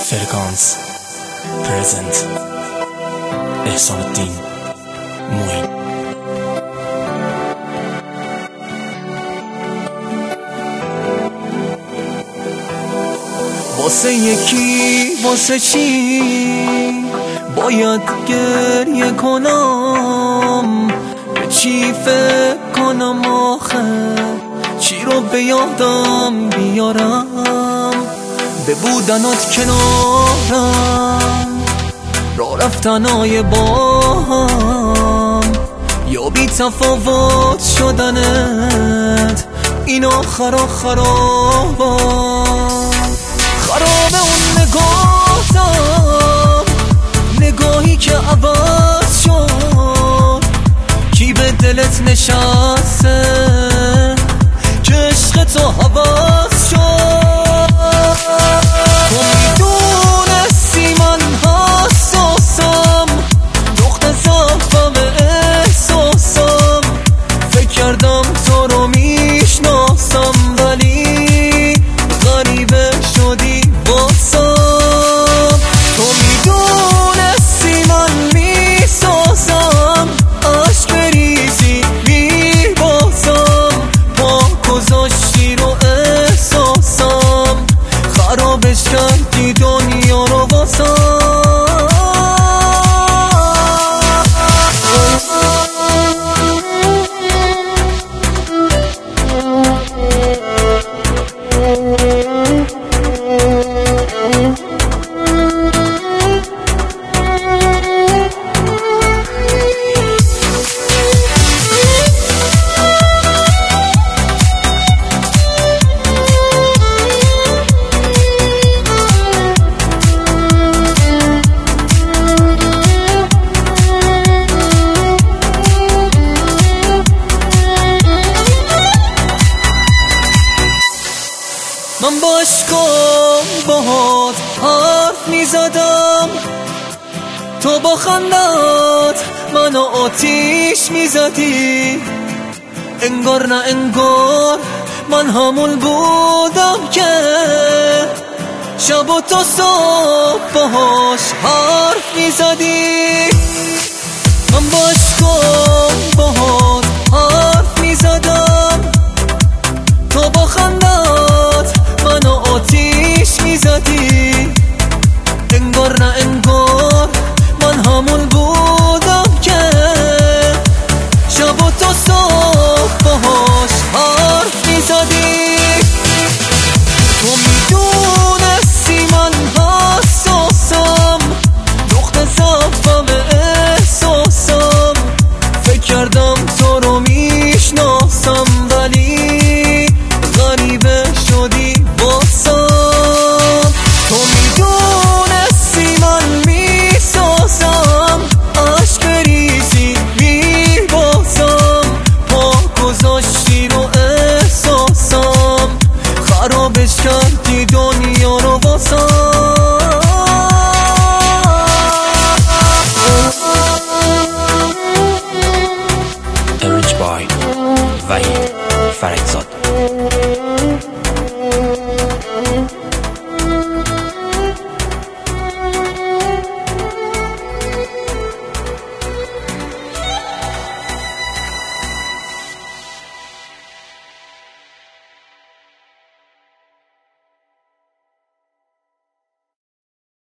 فرکانس پرزنت احسان الدین موین. واسه یکی واسه چی باید گریه کنم؟ به چی فکر کنم آخه؟ چی رو به یادم بیارم؟ به بودنات کنارم، راه رفتنای با هم، یا بی تفاوت شدنت این آخر خرابم. خراب اون نگاهتم، نگاهی که عوض شد. کی به دلت نشسته که عشق تو حوض شد؟ تو میدونستی من حساسم، نقطه ضعفم احساسم. فکر کردم تو رو میشناسم ولی غریبه شدی واسم. تو میدونستی من میسازم، عشق ریزی میبازم. پا گذاشتی رو احساسم، خرابش کردی دنیا رو واسم. من با عشقم باهات حرف میزدم، تو با خندت منو آتیش میزدی. انگار نه انگار من همون بودم که شب و تا صبح باهاش حرف میزدی. من با عشقم باهات حرف میزدم، تو با خندت منو آتیش میزدی. انگار نه انگار من همون بودم که شب و تا صبح باهاش حرف میزدی. تو میدونستی من حساسم، نقطه ضعفم احساسم. فکر کردم تو رو میشناسم ولی غریبه شدی واسم. تو میدونستی من میسازم، عشق ریزی میبازم. پا گذاشتی رو احساسم، خرابش کردی دنیا رو واسم.